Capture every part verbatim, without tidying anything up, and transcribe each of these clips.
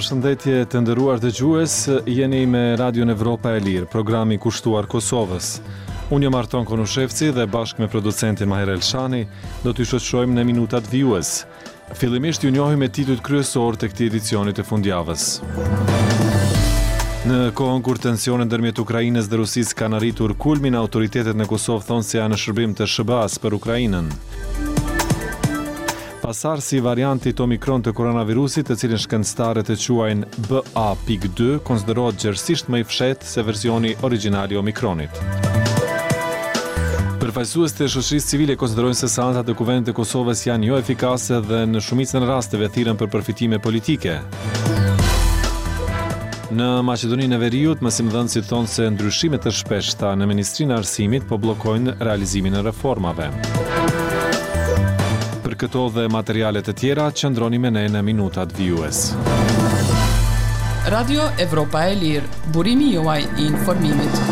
Përshëndetje të nderuar dëgjues, jeni me Radion Evropa e Lirë, programi kushtuar Kosovës. Unë jam Arton Konushevci dhe bashkë me producentin Maher Elshani do t'ju shoqërojmë në minutat vijues. Fillimisht ju njohim me titujt kryesor të këtij edicioni të fundjavës. Në kohën kur tensionet ndërmjet Ukrainës dhe Rusisë kanë arritur kulmin, autoritetet në Kosovë thonë se janë në shërbim të S B A-s për Ukrainën. Pasar si varianti Omikron të koronavirusit, të cilin shkencëtarët e quajnë B A dy, konsiderohet gjerësisht më i fshehtë se versioni origjinali i Omikronit. Përfaqësues të shoqërisë civile konsiderojnë se seancat e Kuvendit të Kosovës janë jo efikase dhe në shumicën e rasteve thirrën për përfitime politike. Në Maqedoninë e Veriut, mësimdhënësit thonë se ndryshimet të shpeshta në Ministrinë e Arsimit po bllokojnë realizimin e reformave. Për këto dhe materialet e tjera, qëndroni me ne në minutat vijues. Radio Evropa e Lirë, burimi juaj i informimit.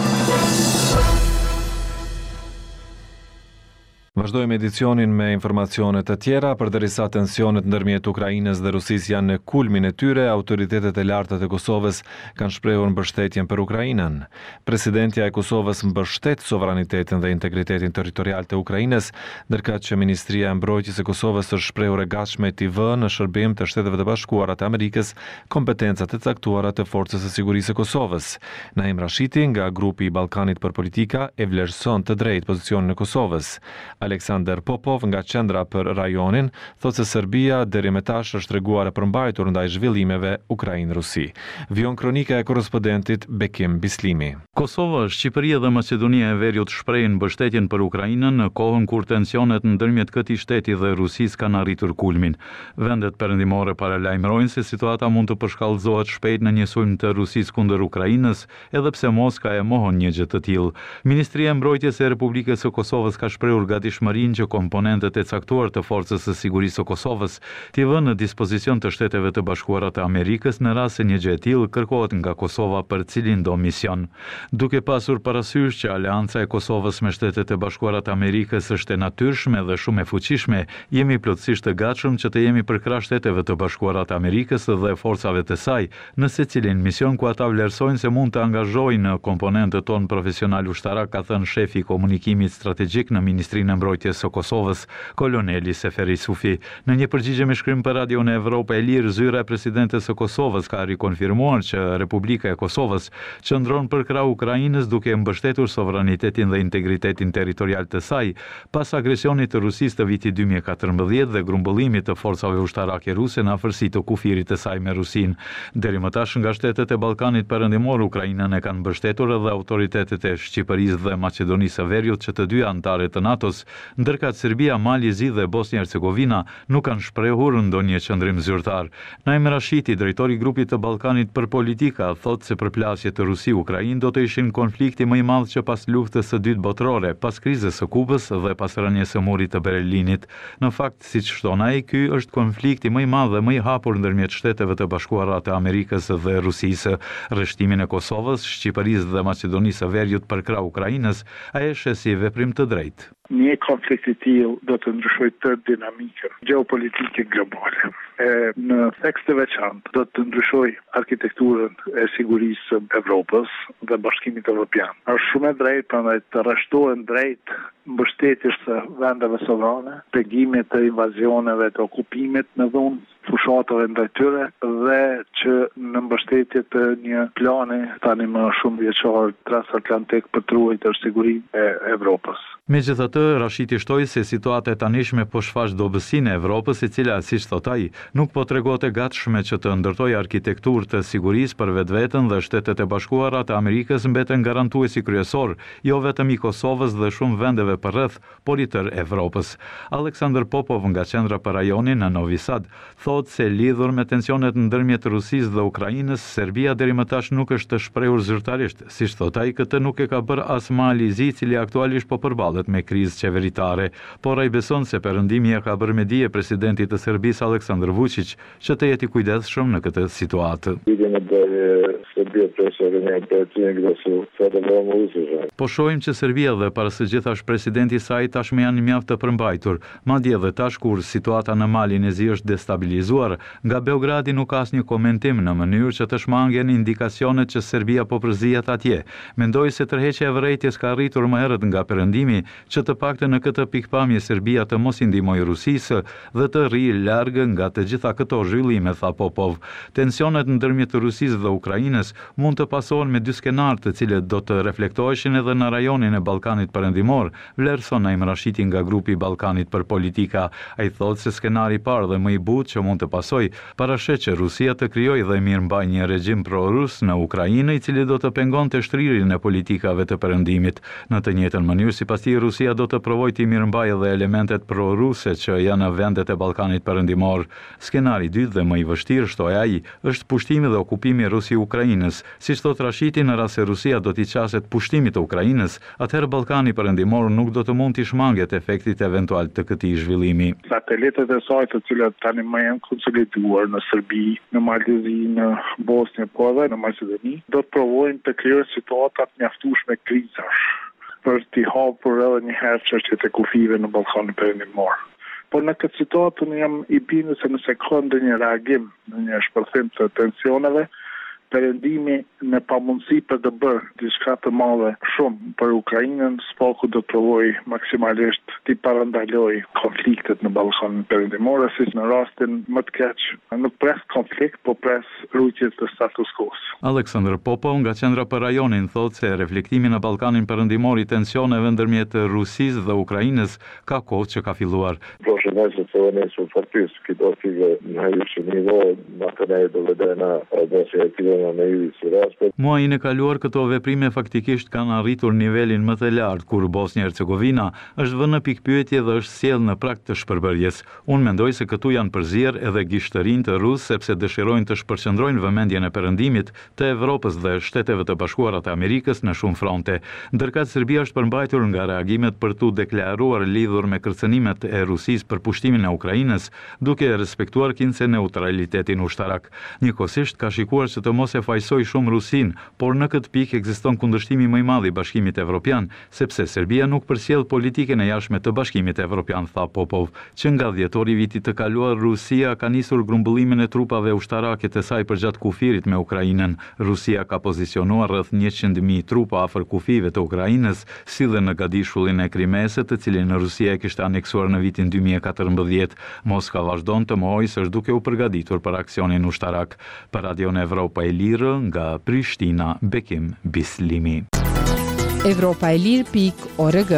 Vazhdojmë edicionin me informacione të tjera. Përderisa tensionet ndërmjet Ukrainës dhe Rusisë janë në kulmin e tyre, autoritetet e larta të Kosovës kanë shprehur mbështetjen për Ukrainën. Presidentja e Kosovës mbështet sovranitetin dhe integritetin territorial të Ukrainës, ndërkaq që Ministria e Mbrojtjes e Kosovës është shprehur e gatshme t'i vënë në shërbim të Shteteve të Bashkuara të Amerikës kompetencat e caktuara të Forcës së Sigurisë së Kosovës. Naim Rashiti nga grupi i Ballkanit për Politika e vlerëson të drejtë pozicionin e Kosovës. Aleksandar Popov nga Qendra për Rajonin thotë se Serbia deri më tash është treguar e përmbajtur ndaj zhvillimeve Ukrainë-Rusi. Vion kronika e korrespondentit Bekim Bislimi. Kosova, Shqipëria dhe Maqedonia e Veriut shprehin mbështetjen për Ukrainën në kohën kur tensionet ndërmjet këtij shteti dhe Rusisë kanë arritur kulmin. Vendet perëndimore paralajmërojnë se situata mund të përshkallëzohet shpejt në një sulm të Rusisë kundër Ukrainës, edhe pse Moska e mohon një gjë të tillë. Ministria e Mbrojtjes e Republikës së Kosovës ka shprehur gatishmërinë që komponentët e caktuar të Forcës së Sigurisë së Kosovës t'i vënë në dispozicion të Shteteve të Bashkuara të Amerikës në rast se një gjë e tillë kërkohet nga Kosova për cilin do mision. Duke pasur parasysh që aleanca e Kosovës me Shtetet e Bashkuara të Amerikës është e natyrshme dhe shumë e fuqishme, jemi plotësisht të gatshëm që të jemi përkrah Shteteve të Bashkuara të Amerikës dhe forcave të saj në secilin mision ku ata vlerësojnë se mund të angazhojnë komponentët tonë profesional ushtarak, ka thënë shefi i komunikimit strategjik në Ministrinë e Mbrojtjes së Kosovës, koloneli Seferi Sufi. Në një përgjigje me shkrim për Radion Evropa e Lirë, zyra e presidentes së Kosovës ka rikonfirmuar që Republika e Kosovës qëndron përkrah Ukrainës duke mbështetur sovranitetin dhe integritetin territorial të saj pas agresionit të Rusisë të vitit dy mijë e katërmbëdhjetë dhe grumbullimit të forcave ushtarake ruse në afërsi të kufirit të saj me Rusinë. Deri më tash nga shtetet e Ballkanit Perëndimor Ukrainën e kanë mbështetur edhe autoritetet e Shqipërisë dhe Maqedonisë së Veriut, që të dy anëtarë të NATO-s, ndërka Serbia, Mali Zi dhe Bosnia-Hercegovina nuk kanë shprehur ndonjë qëndrim zyrtar. Naim Rashiti, drejtori i grupit të Ballkanit për Politika, thotë se përplasjet të Rusi-Ukrainë do të ishin konflikti më i madh që pas luftës së dytë botërore, pas krizës së Kubës dhe pas rënies së murit të Berlinit. Në fakt, siç shton ai, ky është konflikti më i madh dhe më i hapur ndërmjet Shteteve të Bashkuara të Amerikës dhe Rusisë. Rreshtimin e Kosovës, Shqipërisë dhe Maqedonisë së Veriut përkrah Ukrainës, ai e sheh si veprim të drejtë. Një konflikt i tillë do të ndryshojë të dinamikën gjeopolitike globale. E, në tekst të veçantë do të ndryshojë arkitekturën e sigurisë së Evropës dhe Bashkimit Evropian. Është shumë e drejtë prandaj të rreshtohen drejt mbështetjes së vendeve sovrane, pegimit të invazioneve, të okupimit në dhunë fushatave ndaj tyre dhe që në mbështetje të një plani tani më shumë vjeçar transatlantik për të ruajtur sigurinë e Evropës. Megjithatë, Rashiti shtoi se situata e tanishme po shfaq dobësinë e Evropës, e cila, siç thot ai, nuk po tregohet e gatshme që të ndërtojë arkitekturë të sigurisë për vetveten dhe Shtetet e Bashkuara të Amerikës mbeten garantuesi kryesor, jo vetëm i Kosovës dhe shumë vendeve përreth, por i tërë Evropës. Aleksandar Popov nga Qendra për Rajonin në Novi Sad thotë se lidhur me tensionet ndërmjet Rusisë dhe Ukrainës, Serbia deri më tash nuk është të shprehur zyrtarisht. Siç thot ai, këtë nuk e ka bërë as Mali Zi, i cili aktualisht po përballet lidhet me krizë qeveritare, por ai beson se perëndimi e ka bërë me dije presidentit të Serbisë Aleksandar Vučić që të jeti kujdesshëm në këtë situatë. Po shohim që Serbia dhe para së gjithash presidenti i saj tashmë janë mjaft të përmbajtur, madje edhe tash kur situata në Malin e Zi është destabilizuar, nga Beogradi nuk ka asnjë komentim në mënyrë që të shmangen indikacionet që Serbia po përzihet atje. Mendoj se tërheqja e vërejtjes ka arritur më herët nga perëndimi që të paktën në këtë pikpamje Serbia të mos i ndihmojë Rusisë dhe të rrijë larg nga të gjitha këto zhvillime, tha Popov. Tensionet ndërmjet Rusisë dhe Ukrainës mund të pasohen me dy skenarë të cilët do të reflektoheshin edhe në rajonin e Ballkanit Perëndimor, vlerëson Naim Rashidi nga grupi Ballkanit për politika. Ai thotë se skenari i parë dhe më i butë që mund të pasojë parashet që Rusia të krijojë dhe mirëmbajë një regjim pro-rus në Ukrainë i cili do të pengonte shtrirjen e politikave të perëndimit. Në të njëjtën mënyrë, sipas tij, Rusia do të provojë të mirëmbajë edhe elementet pro-ruse që janë në vendet e Ballkanit Perëndimor. Skenari i dytë dhe më i vështirë, shtoi ai, është pushtimi dhe okupimi i Rusi Ukrainës. Siç thot Rashidi, në rast se Rusia do t'i qaset pushtimit të Ukrainës, atëherë Ballkani Perëndimor nuk do të mund t'i shmanget efektit eventual të këtij zhvillimi. Satelitet e saj të cilat tani më janë konsoliduar në Serbi, në Maldivë, në Bosnjë, po edhe në Maqedoni, do të provojnë të krijojnë situata të mjaftueshme krizash për t'i hapur edhe një herë çështjet e kufive në Ballkanin Perëndimor. Por në këtë situatë unë jam i bindur se nëse ka ndonjë reagim, në një shpërthim të tensioneve, perëndimi në pamundësi për të bërë diçka të madhe shumë për Ukrainën, spaku do të provojë maksimalisht të parandaloj konfliktet në Ballkanin Perëndimor, si në rastin më të keq, nuk pres konflikt, po pres rrugje të status quo-s. Aleksandar Popov nga Qendra për Rajonin thotë se reflektimi në Ballkanin Perëndimor i tensioneve ndërmjet Rusisë dhe Ukrainës ka kohë që ka filluar. Prošle mjeseca nisu faktički dostigli najviši nivo, makar ne dovedena da se aktivira na ivici raspada. Muajin e kaluar këto veprime faktikisht kanë arritur nivelin më të lartë kur Bosnia Hercegovina është vënë në pikpyetje dhe është sjellë në prag të shpërbërjes. Unë mendoj se këtu janë përzier edhe gishtërinë të rusë sepse dëshirojnë të shpërqendrojnë vëmendjen e perëndimit të Evropës dhe Shteteve të Bashkuara të Amerikës në shumë fronte. Ndërkëtë Serbia është përmbajtur nga reagimet për tu deklaruar lidhur me kërcënimet e Rusisë për pushtimin e Ukrainës, duke respektuar kinse neutralitetin ushtarak. Njëkohësisht ka shikuar që të mos e fajsoj shumë Rusin, por në këtë pikë ekziston kundërshtimi më i madh i Bashkimit Evropian, sepse Serbia nuk përsjell politikën e jashtme të Bashkimit Evropian, tha Popov, që nga dhjetori i vitit të kaluar Rusia ka nisur grumbullimin e trupave ushtarake të saj përgjatë kufirit me Ukrainën. Rusia ka pozicionuar rreth njëqind mijë trupa afër kufive të Ukrainës, si dhe në gadishullin e Krimesit, të cilin Rusia e kishte aneksuar në vitin dy mijë e katërmbëdhjetë. Moska vazhdon të mohojë se është duke u përgatitur për aksionin ushtarak. Për Radion Evropa e Lirë, nga Prishtina, Bekim Bislimi. Evropa e Lirë pikë org.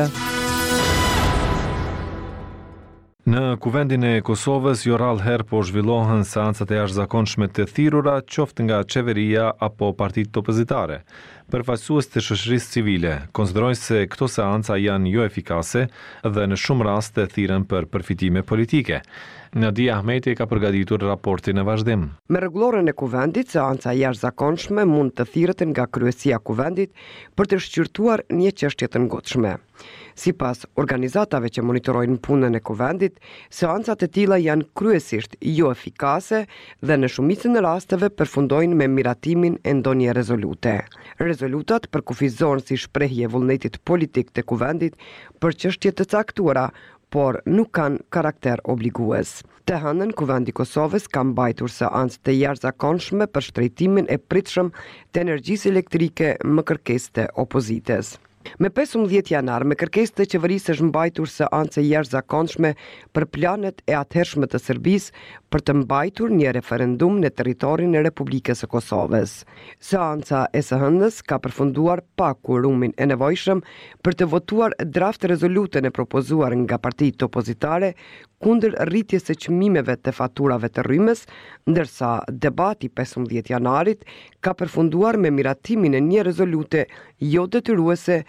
Në kuvendin e Kosovës, jo rrallë herë po zhvillohen seancat e jashtëzakonshme të thirrura, qoftë nga qeveria apo partitë opozitare. Përfaqësues të shoqërisë civile konsiderojnë se këto seanca janë jo efikase dhe në shumë raste thirren për përfitime politike. Nadia Ahmeti ka përgatitur raportin e vazhdim. Me rregulloren e kuvendit, seanca jashtëzakonshme mund të thirret nga kryesia e kuvendit për të shqyrtuar një çështje të ngutshme. Sipas organizatave që monitorojnë punën e kuvendit, seancat e tilla janë kryesisht jo efikase dhe në shumicën e rasteve përfundojnë me miratimin e ndonjë rezolute. Rezolutat përkufizojnë si shprehje e vullnetit politik të kuvendit për çështje të caktuara, por nuk kanë karakter obligues. Të hënën, Kuvendi i Kosovës ka mbajtur seancë të jashtëzakonshme për shtrejtimin e pritshëm të energjisë elektrike më kërkesë të opozitës. Me pesëmbëdhjetë janar, me kërkesë të qeverisë është mbajtur seancë jashtëzakonshme për planet e atëhershme të Serbisë për të mbajtur një referendum në territorin e Republikës së Kosovës. Seanca e së hënës ka përfunduar pa kuorumin e nevojshëm për të votuar draft rezolutën e propozuar nga partitë opozitare kundër rritjes së çmimeve të faturave të rrymës, ndërsa debati pesëmbëdhjetë janarit ka përfunduar me miratimin e një rezolute jo detyruese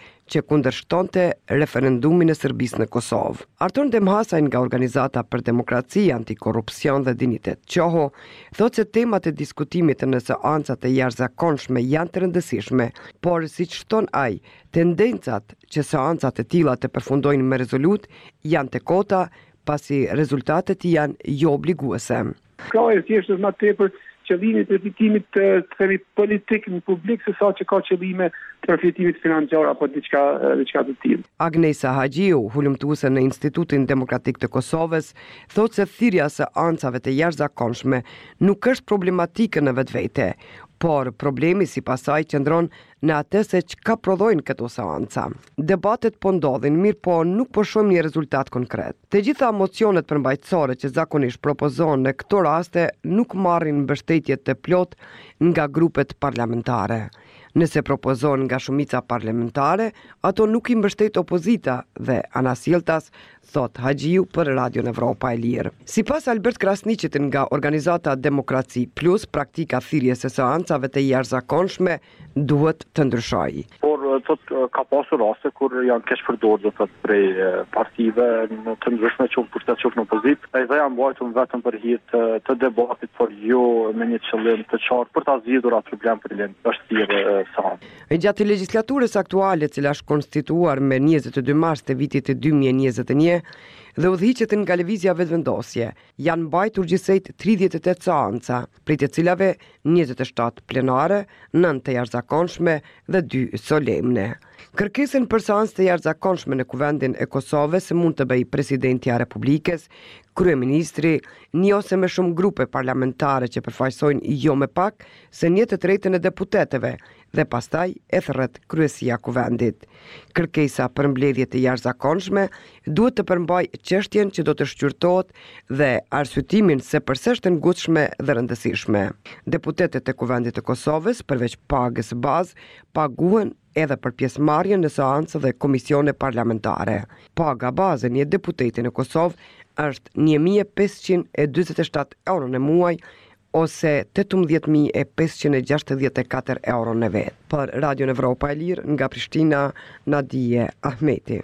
që kundërshtonte referendumin e Serbisë në Kosovë. Artur Demhasaj nga Organizata për Demokraci, Antikorrupsion dhe Dinitet Qoho thotë se temat e diskutimit në seancat e jashtëzakonshme janë të rëndësishme, por siç thon ai, tendencat që seancat e tilla të përfundojnë me rezolut janë të kota, pasi rezultatet janë jo obliguese. Ka e thjesht më tepër qëllimi të përfitimit të themi politik në publik se sa që ka qëllime të përfitimit financiar apo diçka diçka të tillë. Agnesa Haxhiu, hulumtuese në Institutin Demokratik të Kosovës, thotë se thirrja e seancave të jashtëzakonshme nuk është problematike në vetvete, por problemi sipas saj qëndron në atë se çka prodhojnë këto seanca. Debatet po ndodhin, mirë po nuk po shohim një rezultat konkret. Të gjitha mocionet përmbajtësore që zakonisht propozohen në këto raste nuk marrin mbështetje të plot nga grupet parlamentare. Nëse propozohen nga shumica parlamentare, ato nuk i mbështet opozita dhe anasjelltas, thot Haxhiu për Radion Evropa e Lirë. Sipas Albert Krasniqit nga Organizata Demokraci Plus, praktika thirrjes së seancave të jashtëzakonshme duhet të ndryshojë. Por thot ka pasur raste kur janë keq përdorur do thot prej partive në të ndryshme që për të qenë në opozitë, ai dhe janë mbajtur vetëm për hir të, të debatit, por jo me një qëllim të qartë për ta zgjidhur atë problem për lënë vështirë sa. Gjatë legislaturës aktuale, e cila është konstituar me njëzet e dy mars të vitit të dy mijë e njëzet e një dhe udhëhiqet nga lëvizja vetëvendosje, janë mbajtur gjithsejt tridhjetë e tetë seanca, prej të cilave njëzet e shtatë plenare, nëntë të jashtëzakonshme dhe dy solemne. Kërkesën për seancë të jashtëzakonshme në Kuvendin e Kosovës mund të bëjë Presidenti i Republikës, Kryeministri, një ose më shumë grupe parlamentare që përfaqësojnë jo më pak se një të tretën e deputetëve dhe pastaj e thërret kryesia Kuvendit. Kërkesa për mbledhje të jashtëzakonshme duhet të përmbajë çështjen që do të shqyrtohet dhe arsyetimin se pse është e ngutshme dhe rëndësishme. Deputetët e Kuvendit të Kosovës, përveç pagës së bazë, paguhen edhe për pjesëmarrjen në seancë dhe komisione parlamentare. Paga baze një deputeti në Kosovë është një mijë e pesëqind e dyzet e shtatë euro në muaj ose tetëmbëdhjetë mijë e pesëqind e gjashtëdhjetë e katër euro në vit. Për Radion Evropa e Lirë nga Prishtina, Nadije Ahmeti.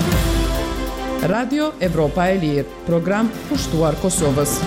Radio Evropa e Lirë, program pushtuar Kosovës.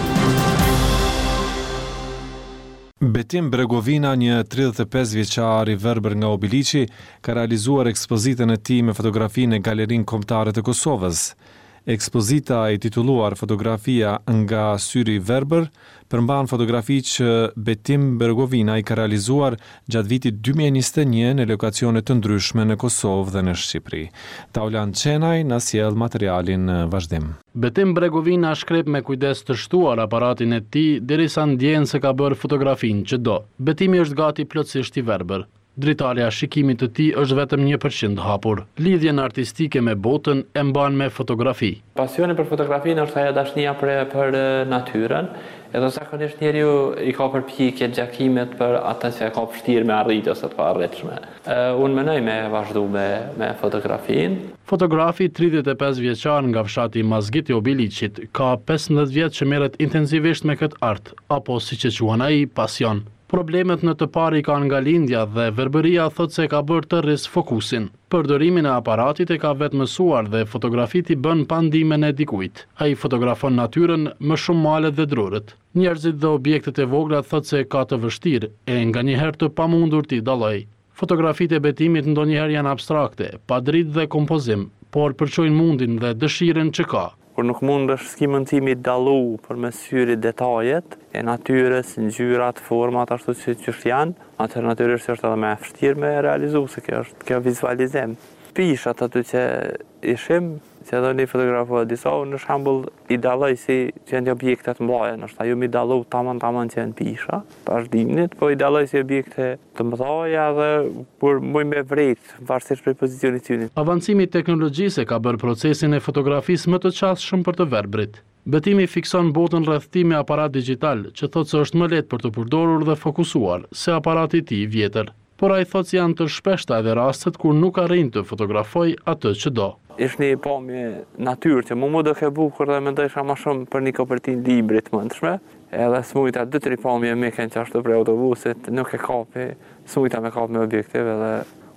Betim Bregovina, një tridhjetë e pesë vjeçar i verbër nga Obiliqi, ka realizuar ekspozitën e tij me fotografinë në Galerinë Kombëtare të Kosovës. Ekspozita e titulluar Fotografia nga syri i verbër përmban fotografi që Betim Bregovina i ka realizuar gjatë vitit dy mijë e njëzet e një në lokacione të ndryshme në Kosovë dhe në Shqipëri. Taulan Çenaj na sjell materialin në vazhdim. Betim Bregovina shkrep me kujdes të shtuar aparatin e tij derisa ndjen se ka bërë fotografinë që do. Betimi është gati plotësisht i verbër. Dritarja shikimit të tij është vetëm një përqind hapur. Lidhjen artistike me botën e mban me fotografi. Pasioni për fotografinë është ajo dashnia për, për natyrën, edhe zakonisht njeriu i ka përpjekje gjakimet për atë që ka vështirë me arrit ose të paarritshme. Unë mendoj me vazhdu me, me fotografinë. Fotografi tridhjetë e pesë vjeçar nga fshati Mazgit i Obiliqit ka pesëmbëdhjetë vjet që merret intensivisht me këtë art, apo siç e quan ai, pasion. Problemet në të pari kanë nga lindja dhe verbëria thot se ka bërë të rris fokusin. Përdorimin e aparatit e ka vetë mësuar dhe fotografit i bën pa ndimen e dikujt. Ai fotografon natyrën më shumë malet dhe drurët. Njerëzit dhe objektet e vogla thot se ka të vështirë e nga njëherë të pamundur t'i dalloj. Fotografit e Betimit ndonjëherë janë abstrakte, pa dritë dhe kompozim, por përçojnë mundin dhe dëshiren që ka. Kur nuk mund është s'ki mundësimi dallu për me syri detajet e natyrës, ngjyrat, format ashtu që që janë, atë natyrisht është edhe me vështirë me realizu, se kjo është kjo vizualizim. Pishat aty që ishim, që edhe një fotografohet disa, në shembull i dalloj si që janë objektet mëdha, nështë ju mi dallu tamam tamam që janë pisha, pas dimnit, po i dalloj si objekte të mëdha dhe por më me vret, varësisht prej pozicionit tyre. Avancimi i teknologjisë ka bërë procesin e fotografisë më të çastshëm për të verbrit. Betimi fikson botën rreth tij me aparat digjital, që thotë se është më lehtë për të përdorur dhe fokusuar se aparati i tij i vjetër. Por ai thotë se janë të shpeshta edhe rastet kur nuk arrin të fotografoj atë që do. Ishte një pamje natyrë që mu mu do ke bukur dhe mendojsha ma shumë për një kopertin librit mëndshme. Edhe smujta dy tri pamje me kënë që ashtu për autobusit, nuk e kapi, smujta me kapi me objektive dhe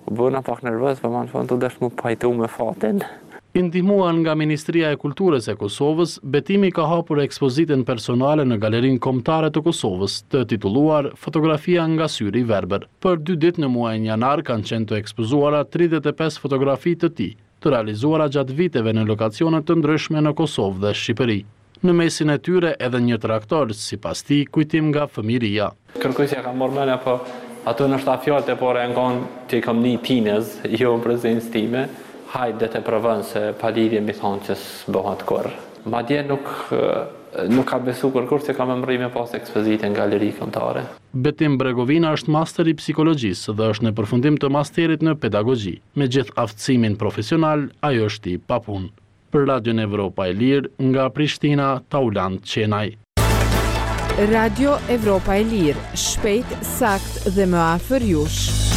U bëna pak nervöz, për më në fund të desh më pajtu me fatin. I ndihmuar nga Ministria e Kulturës e Kosovës, Betimi ka hapur ekspozitën personale në Galerinë Kombëtare të Kosovës, të titulluar Fotografia nga syri i verbër. Për dy ditë në muajin janar kanë qenë të ekspozuara tridhjetë e pesë fotografi të tij, të realizuara gjatë viteve në lokacione të ndryshme në Kosovë dhe Shqipëri. Në mesin e tyre edhe një traktor, sipas tij, kujtim nga fëmijëria. Kërkuj se kam marrë mendja, po ato në shta fjalët e por e ngon që i kam një tinez, jo në prezencë time. Hajde të provën se pa lidhje mi thonë që s'bëhat kur. Ma dje nuk, nuk ka besu kërkur që ka me mëri me pas ekspozitë në Galeri Kombëtare. Betim Bregovina është master i psikologjisë dhe është në përfundim të masterit në pedagogji. Me gjithë aftësimin profesional, ajo është i papun. Për Radion Evropa e Lirë, nga Prishtina, Taulant Qenaj. Radio Evropa e Lirë, shpejt, sakt dhe më afër jush.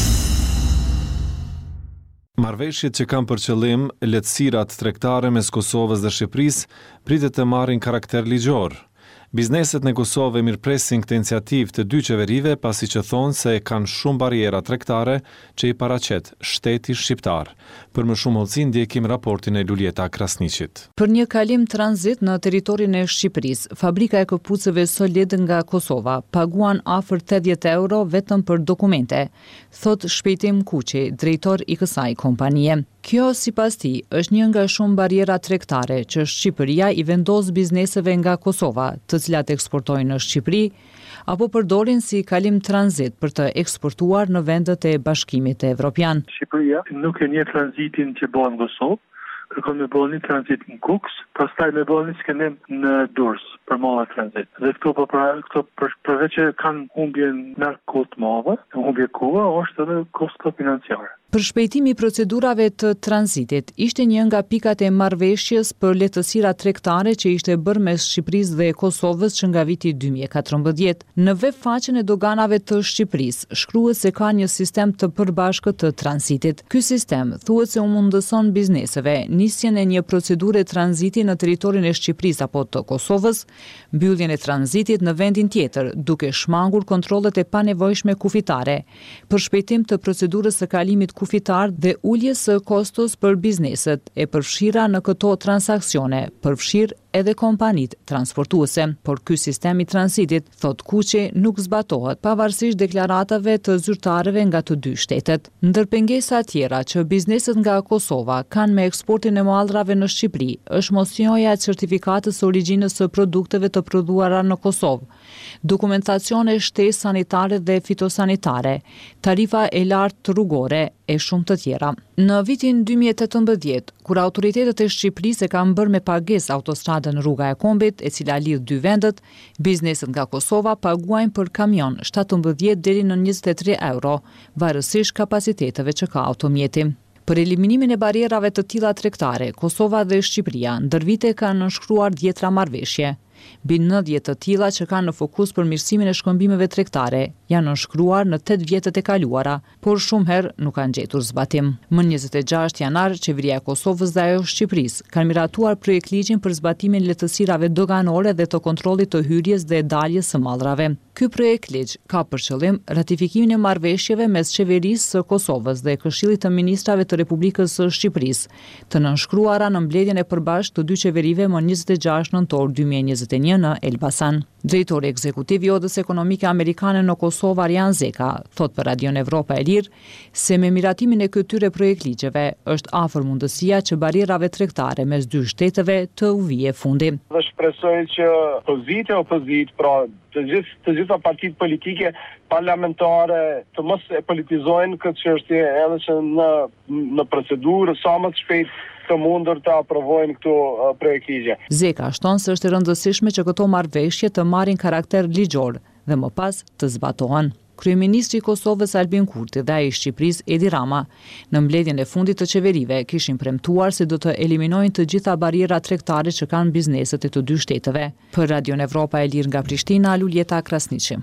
Marrëveshjet që kanë për qëllim lehtësirat tregtare mes Kosovës dhe Shqipërisë pritet të marrin karakter ligjor. Bizneset në Kosovë mirëpresin këtë iniciativë të dy qeverive pasi që thonë se kanë shumë bariera tregtare që i paraqet shteti shqiptar. Për më shumë hollësi ndjekim raportin e Luljeta Krasniqit. Për një kalim tranzit në territorin e Shqipërisë, fabrika e këpucëve Solid nga Kosova paguan afër tetëdhjetë euro vetëm për dokumente, thot Shpejtim Kuqi, drejtor i kësaj kompanie. Kjo, sipas tij, është një nga shumë bariera tregtare që Shqipëria i vendos bizneseve nga Kosova, të cilat eksportojnë në Shqipëri, apo përdorin si kalim tranzit për të eksportuar në vendet e Bashkimit Evropian. Shqipëria nuk e një tranzitin që bën në Kosovë, kërkon me bën një tranzit në Kuks, pastaj me bën një skenim në Durrës për malla tranzit. Dhe këto për, këto për, përveç që kanë humbje në kohë të madhe, humbje koha, është edhe kosto financiare. Për shpejtimi i procedurave të tranzitit, ishte një nga pikat e marrëveshjes për lehtësira tregtare që ishte bërë mes Shqipërisë dhe Kosovës që nga viti dy mijë e katërmbëdhjetë. Në web faqen e doganave të Shqipërisë, shkruhet se ka një sistem të përbashkët të tranzitit. Ky sistem thuhet se u mundëson bizneseve nisjen e një procedure tranziti në territorin e Shqipërisë apo të Kosovës, mbylljen e tranzitit në vendin tjetër, duke shmangur kontrollet e panevojshme kufitare, për shpejtim të procedurës së kalimit kufitar dhe uljes së kostos për bizneset e përfshira në këto transaksione, përfshir edhe kompanit transportuese. Por ky sistem i tranzitit, thot Kuqi, nuk zbatohet pavarësisht deklaratave të zyrtarëve nga të dy shtetet. Ndër pengesa tjera që bizneset nga Kosova kanë me eksportin e mallrave në Shqipëri, është mosnjoja e certifikatës së origjinës së produkteve të prodhuara në Kosovë, dokumentacione shtesë sanitare dhe fitosanitare, tarifa e lartë rrugore e shumë të tjera. Në vitin dy mijë e tetëmbëdhjetë, kur autoritetet e Shqipërisë e kanë bërë me pagesë autostradën Rruga e Kombit, e cila lidh dy vendet, bizneset nga Kosova paguajnë për kamion shtatëmbëdhjetë deri në njëzet e tre euro, varësisht kapaciteteve që ka automjeti. Për eliminimin e barierave të tilla tregtare, Kosova dhe Shqipëria ndër vite kanë nënshkruar dhjetra marrëveshje. Mbi nëntëdhjetë të tilla që kanë në fokus përmirësimin e shkëmbimeve tregtare janë nënshkruar në tetë vjetët e kaluara, por shumë herë nuk kanë gjetur zbatim. Më njëzet e gjashtë janar, qeveria e Kosovës dhe ajo Shqipërisë kanë miratuar projektligjin për zbatimin lehtësirave doganore dhe të kontrollit të hyrjes dhe daljes së mallrave. Ky projektligj ka për qëllim ratifikimin e marrëveshjeve mes qeverisë së Kosovës dhe Këshillit të Ministrave të Republikës së Shqipërisë, të nënshkruara në mbledhjen e përbashkët të dy qeverive më njëzet e gjashtë nëntor dy mijë e njëzet e një në Elbasan. Drejtori ekzekutiv i Odës Ekonomike Amerikane në Kosovë, Arjan Zeka, thot për Radion Evropa e Lirë se me miratimin e këtyre projektligjeve është afër mundësia që barierave tregtare mes dy shteteve të u vijë fundi. Dhe shpresoj që opozita e opozit, pra të gjithë të gjitha partitë politike parlamentare të mos e politizojnë këtë çështje, edhe që në në procedurë sa më të shpejt të mundur të aprovojnë këto uh, projektligje. Zeka shton se është e rëndësishme që këto marrëveshje të marrin karakter ligjor dhe më pas të zbatohen. Kryeministri i Kosovës Albin Kurti dhe ai i Shqipërisë Edi Rama, në mbledhjen e fundit të qeverive, kishin premtuar se do të eliminojnë të gjitha barierat tregtare që kanë bizneset e të dy shteteve. Për Radion Evropa e Lirë nga Prishtina, Luljeta Krasniqi.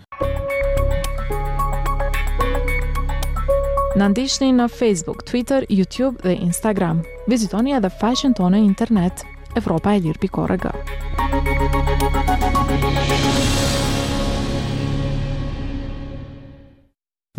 Na ndiqni në Facebook, Twitter, YouTube dhe Instagram. Vizitoni edhe faqen tonë në internet evropa e lirë pikë org.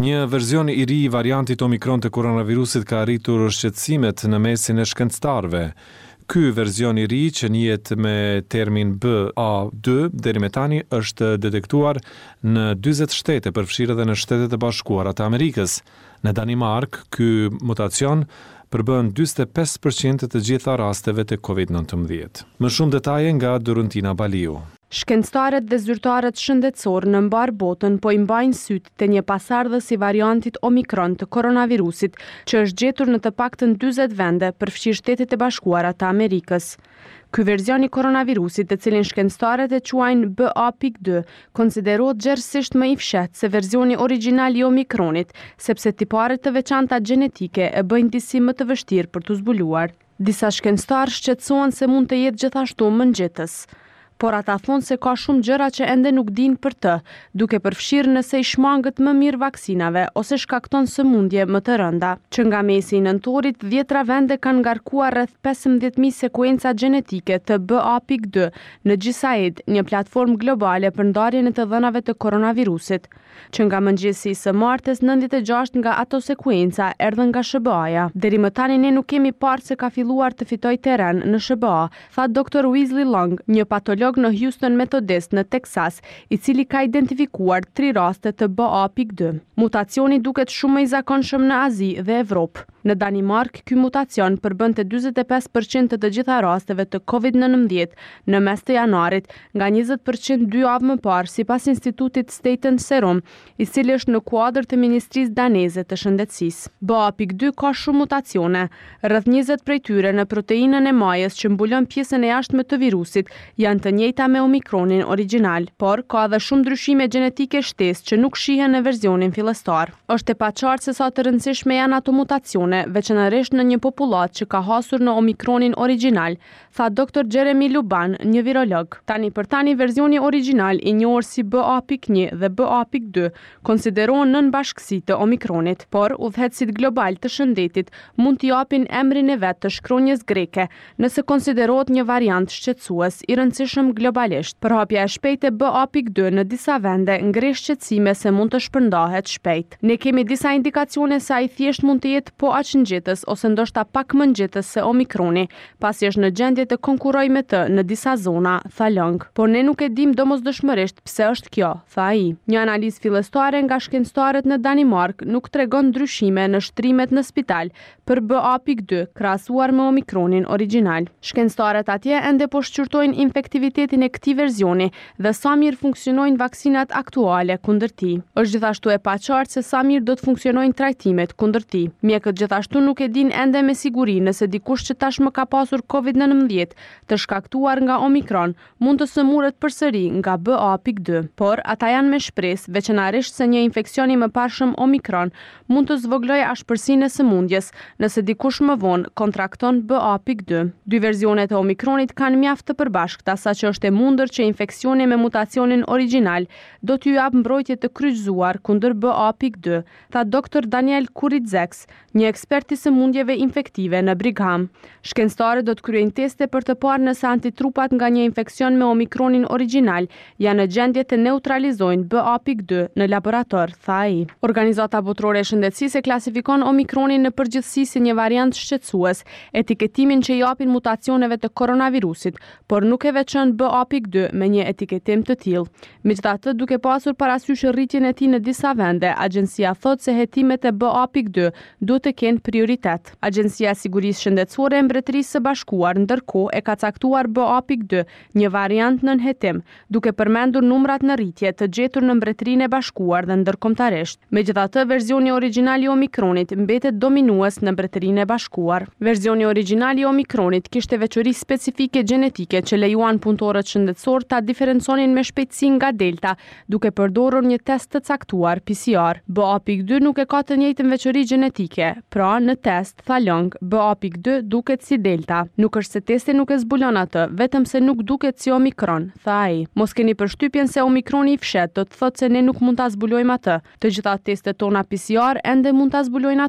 Një verzion i ri i variantit Omikron të koronavirusit ka arritur shqetësimet në mesin e shkencëtarëve. Ky verzion i ri që njihet me termin B A two deri me tani është detektuar në dyzet shtete, përfshirë edhe në Shtetet e Bashkuara të Amerikës. Në Danimark, ky mutacion përbën njëzet e pesë përqind të gjitha rasteve të kovid nineteen. Më shumë detaje nga Doruntina Baliu. Shkencëtarët dhe zyrtarët shëndetësor në mbar botën po i mbajnë syt te një pasardhës i variantit Omikron të koronavirusit, që është gjetur në të paktën dyzet vende, përfshirë Shtetet e Bashkuara të Amerikës. Ky verzion i koronavirusit, të cilin shkencëtarët e quajnë B A two, konsiderohet gjerësisht më i fshehtë se versioni origjinal i Omikronit, sepse tiparet të veçanta gjenetike e bëjnë disi më të vështirë për t'u zbuluar. Disa shkencëtarë shqetësohen se mund të jetë gjithashtu mëngjetës, por ata thonë se ka shumë gjëra që ende nuk dinë për të, duke përfshirë nëse i shmangët më mirë vaksinave ose shkakton sëmundje më të rënda. Që nga mesi i nëntorit, dhjetra vende kanë ngarkuar rreth pesëmbëdhjetë mijë sekuenca gjenetike të B A two në Gisaid, një platformë globale për ndarjen e të dhënave të koronavirusit. Që nga mëngjesi i së martes, nëntëdhjetë e gjashtë nga ato sekuenca erdhën nga S B A-ja. Deri më tani ne nuk kemi parë se ka filluar të fitojë terren në S B A, tha doktor Wesley Long, një patolog në Houston Methodist në Texas, i cili ka identifikuar tri raste të B A two. Mutacioni duket shumë më i zakonshëm në Azi dhe Evropë. Në Danimark, ky mutacion përbën të njëzet e pesë përqind të të gjitha rasteve të kovid nineteen në mes të janarit, nga njëzet përqind dy javë më parë, sipas institutit Statens Serum, i cili është në kuadër të Ministrisë Daneze të Shëndetësisë. B A two ka shumë mutacione, rreth njëzet prej tyre në proteinën e majës që mbulon pjesën e jashtme të virusit, janë të njëjta me Omikronin origjinal, por ka edhe shumë ndryshime gjenetike shtesë që nuk shihen në versionin fillestar. Është e paqartë se sa të rëndësishme janë ato mutacione, veçanërisht në një popullat që ka hasur në Omikronin origjinal, tha doktor Jeremy Luban, një virolog. Tani për tani versioni origjinal i njohur si B A one dhe B A two konsiderohen nën bashkësi të Omikronit, por udhëheqësit global të shëndetit mund t'i japin emrin e vet të shkronjës greke, nëse konsiderohet një variant shqetësues i rëndësishëm globalisht. Përhapja e shpejtë e B A two në disa vende ngresh shqetësime se mund të shpërndahet shpejt. Ne kemi disa indikacione se ai thjesht mund të jetë po aq nxehtës ose ndoshta pak më nxehtës se Omikroni, pasi është në gjendje të konkurojë me të në disa zona, tha Long. Por ne nuk e dim domosdoshmërisht pse është kjo, tha ai. Një analizë fillestare nga shkencëtarët në Danimark nuk tregon ndryshime në shtrimet në spital për B A two krahasuar me Omikronin origjinal. Shkencëtarët atje ende po shqyrtojnë infektivitetin e këtij versioni dhe sa mirë funksionojnë vaksinat aktuale kundër tij. Është gjithashtu e paqartë se sa mirë do të funksionojnë trajtimet kundër tij. Mjekët gjithashtu nuk e din ende me siguri nëse dikush që tashmë ka pasur kovid nineteen të shkaktuar nga Omikron mund të sëmurët përsëri nga B A two. Por ata janë me shpresë, veçanërisht se një infeksion i mëparshëm Omikron mund të zvoglojë ashpërsinë e sëmundjes nëse dikush më vonë kontrakton B A two. Dy versionet e Omikronit kanë mjaft të përbashkëta, saqë është e mundur që infeksioni me mutacionin origjinal do t'ju jap mbrojtje të kryqëzuar kundër B A two, tha doktor Daniel Kuritzeks, një ekspert i sëmundjeve infektive në Brigham. Shkencëtarët do të kryejnë teste për të parë nëse antitrupat nga një infeksion me Omikronin origjinal janë në gjendje të neutralizojnë B A two në laborator, tha ai. Organizata Botërore e Shëndetësisë e klasifikon Omikronin në përgjithësi si një variant shqetësues, etiketimin që i japin mutacioneve të koronavirusit, por nuk e veçon B A two me një etiketim të tillë. Megjithatë, duke pasur parasysh rritjen e tij në disa vende, agjencia thotë se hetimet e B A two duhet të kenë prioritet. Agjencia e Sigurisë Shëndetësore e Mbretërisë së Bashkuar ndërkohë e ka caktuar B A two, një variant nën hetim, duke përmendur numrat në rritje të gjetur në Mbretërinë e Bashkuar dhe ndërkombëtarisht. Megjithatë, versioni origjinal i Omikronit mbetet dominues në Mbretërinë e Bashkuar. Versioni origjinal i Omikronit kishte veçori specifike gjenetike që lejuan punëtorët shëndetësor ta diferenconin me shpejtësi nga Delta, duke përdorur një test të caktuar P C R. B A two nuk e ka të njëjtën veçori gjenetike, pra në test, tha Long, B A two duket si Delta. Nuk është se testi nuk e zbulon atë, vetëm se nuk duket si Omikron, tha ai. Mos keni përshtypjen se Omikroni i fshet, do të thotë se ne nuk mund ta zbulojmë atë. Të gjitha testet tona P C R ende mund ta zbulojnë atë,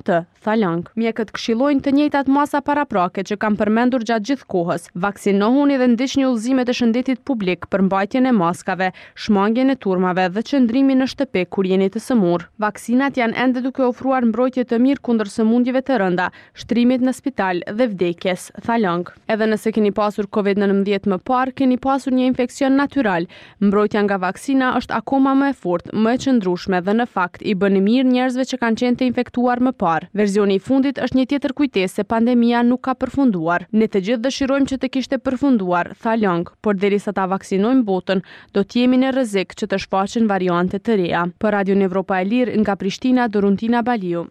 tha Lang. Mjekët këshillojnë të njëjtat masa paraprake që kam përmendur gjatë gjithë kohës. Vaksinohuni dhe ndiqni udhëzimet e shëndetit publik për mbajtjen e maskave, shmangjen e turmave dhe qëndrimin në shtëpi kur jeni të sëmur. Vaksinat janë ende duke ofruar mbrojtje të mirë kundër sëmundjeve të rënda, shtrimit në spital dhe vdekjes, tha Lang. Edhe nëse keni pasur kovid nëntëmbëdhjetë më parë, keni pasur një infeksion natyral. Mbrojtja nga vaksina është akoma më e fortë, më e qëndrueshme dhe në fakt i bëni mirë njerëzve që kanë qenë të infektuar më parë. Versioni i fundit është një tjetër kujtesë se pandemia nuk ka përfunduar. Ne të gjithë dëshirojmë që të kishte përfunduar, tha Lang, por derisa ta vaksinojmë botën, do të jemi në rrezik që të shfaqen variante të reja. Për Radio Evropa e Lirë nga Prishtina, Doruntina Baliu.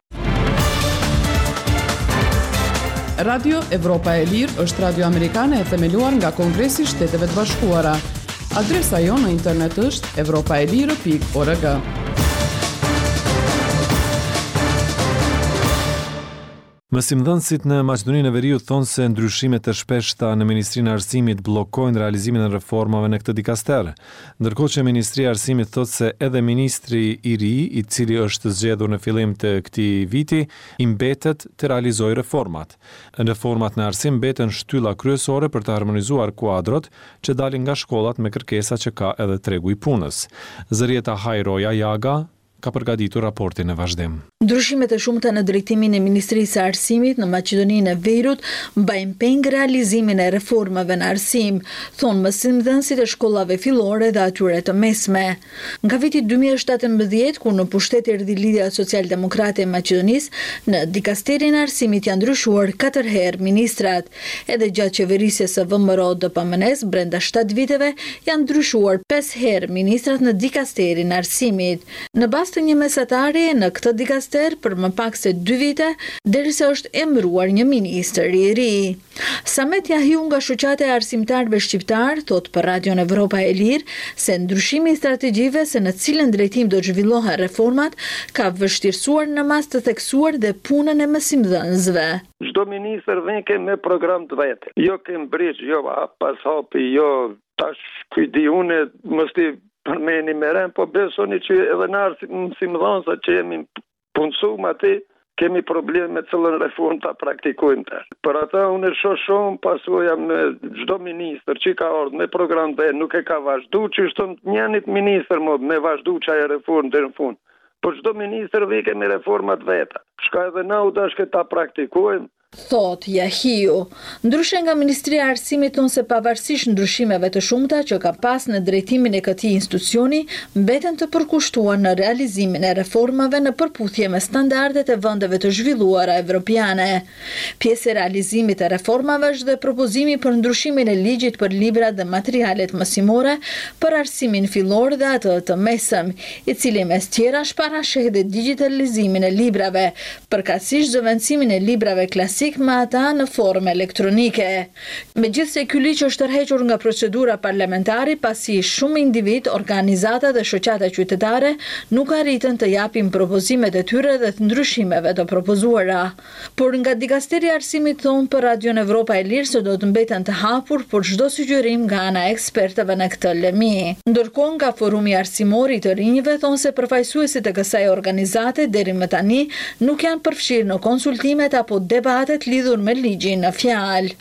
Radio Evropa e Lirë është radio amerikane e themeluar nga Kongresi i Shteteve të Bashkuara. Adresa jonë në internet është evropaelire pikë org. Mësimdhënësit në Maqedoninë e Veriut thonë se ndryshimet e shpeshta në Ministrinë e Arsimit bllokojnë realizimin e reformave në këtë dikaster. Ndërkohë që Ministria e Arsimit thotë se edhe ministri i ri, i cili është zgjedhur në fillim të këtij viti, i mbetet të realizojë reformat. Reformat në arsim mbeten shtylla kryesore për të harmonizuar kuadrot që dalin nga shkollat me kërkesa që ka edhe tregu i punës. Zërieta Hajroja Jaga ka përgatitur raportin e vazhdim. Ndryshimet e shumta në drejtimin e Ministrisë së Arsimit në Maqedoninë e Veriut mbajnë peng realizimin e reformave në arsim, thonë mësimdhënësit e shkollave fillore dhe atyre të mesme. Nga viti dy mijë e shtatëmbëdhjetë, kur në pushtet erdhi Lidhja Social-Demokrate e Maqedonisë, në dikasterin e arsimit janë ndryshuar katër herë ministrat. Edhe gjatë qeverisjes së V M R O D P M N-s brenda shtatë viteve janë ndryshuar pesë herë ministrat në dikasterin e arsimit. Në bazë të një mesatari në këtë dikaster për më pak se dy vite, derisa është emëruar një ministër i ri. Samet Yahiu nga shoqata e arsimtarëve shqiptar thot për Radio Evropa e Lirë se ndryshimi i strategjive se në cilën drejtim do zhvillohen reformat ka vështirësuar në mas të theksuar dhe punën e mësimdhënësve. Çdo ministër vjen ke me program të vetë. Jo Cambridge, jo pas hapi, jo tash kujdi unë mos ti përmeni me rem, po besoni që edhe në mësimdhënësa që jemi punësuar aty, kemi probleme me cilën reform ta praktikojmë të. Për ata unë shoh shumë pasoja me çdo ministër që ka ardhur me program të nuk e ka vazhdu, që është njënit ministër më me vazhdu çaj reform deri në fund. Po çdo ministër vike me reformat veta. Shka edhe na u dashke ta praktikojmë. Thot Yahiu. Ndryshe nga Ministria e Arsimit thonë se pavarësisht ndryshimeve të shumta që ka pas në drejtimin e këtij institucioni, mbeten të përkushtuar në realizimin e reformave në përputhje me standardet e vendeve të zhvilluara evropiane. Pjesë e realizimit të reformave është dhe propozimi për ndryshimin e ligjit për librat dhe materialet mësimore për arsimin fillor dhe atë të mesëm, i cili mes tjera shparasheh dhe digitalizimin e librave, përkatësisht zëvendësimin e librave klasik me ata në formë elektronike. Megjithse ky ligj është tërhequr nga procedura parlamentare pasi shumë individ, organizata dhe shoqata qytetare nuk arritën të japin propozimet e tyre dhe të ndryshimeve të propozuara. Por nga dikasteri i arsimit thonë për Radio Evropa e Lirë se do të mbeten të hapur për çdo sugjerim nga ana e ekspertëve në këtë lëmi. Ndërkohë nga Forumi Arsimor i të rinjve thonë se përfaqësuesit e kësaj organizate deri më tani nuk janë përfshirë në konsultimet apo debatet lidhur me ligjin në fjalë.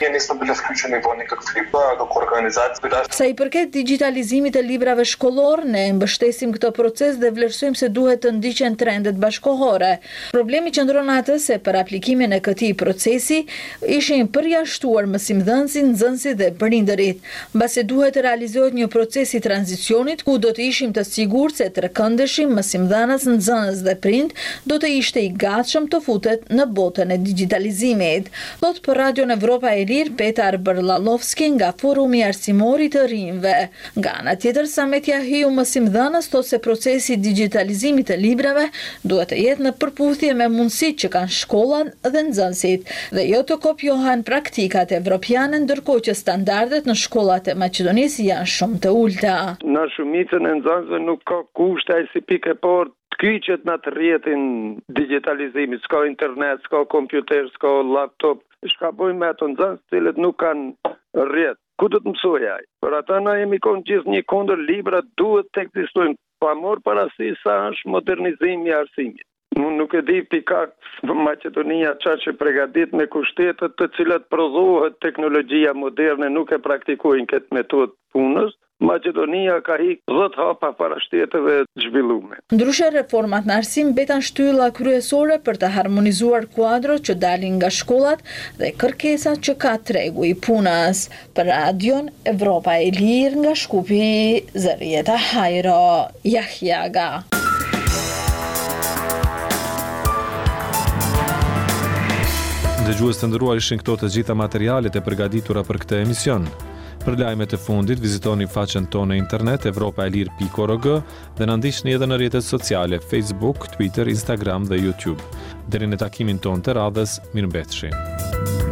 Sa i përket digitalizimit e librave shkollor, ne mbështesim këtë proces dhe vlerësojmë se duhet të ndiqen trendet bashkohore. Problemi qëndron atë se për aplikimin e këtij procesi ishin përjashtuar mësimdhënësit, nxënësit dhe prindërit, mbasi duhet të realizohet një proces i tranzicionit ku do të ishim të sigurt se trekëndeshim mësimdhënës, nxënës dhe prind do të ishte i gatshëm të futet në botën e digitalizimit. Thot për Radio Evropa e Lirë Petar Brlalovski nga Forumi Arsimor i të rinjve. Nga ana tjetër, Samet Yahiu mësimdhënës thot se procesi i digitalizimit të librave duhet të jetë në përputhje me mundësitë që kanë shkollat dhe nxënësit dhe jo të kopjohen praktikat evropiane, ndërkohë që standardet në shkollat e Maqedonisë janë shumë të ulta. Në shumicën e nxënësve nuk ka kushte ai si pikë por kyqet në të rjetin digitalizimit, s'ka internet, s'ka kompjuter, s'ka laptop, shka bojnë me ato nxënës cilët nuk kanë rjet. Ku do të mësoj ai? Për ata na jemi konë gjithë një kundër libra duhet të ekzistojnë, pa marrë parasysh sa është modernizimi i arsimit. Unë nuk e di pikak Maqedonia qa që pregadit me kushtetet të cilat prodhohet teknologjia moderne nuk e praktikojnë këtë metodë punës. Maqedonia ka hikë dhjetë hapa para shteteve zhvillume. Ndryshe, reformat në arsim betan shtylla kryesore për të harmonizuar kuadrot që dalin nga shkollat dhe kërkesat që ka tregu i punës. Për Radion Evropa e Lirë nga Shkupi, Zërieta Hajro, Jahjaga. Dëgjues të nderuar, ishin këto të gjitha materialet e përgatitura për këtë emision. Për lajmet e fundit, vizitoni faqen tonë në internet evropa e lirë pikë org dhe na ndiqni edhe në rrjetet sociale Facebook, Twitter, Instagram dhe YouTube. Deri në takimin tonë të radhës, mirëmbëjtje.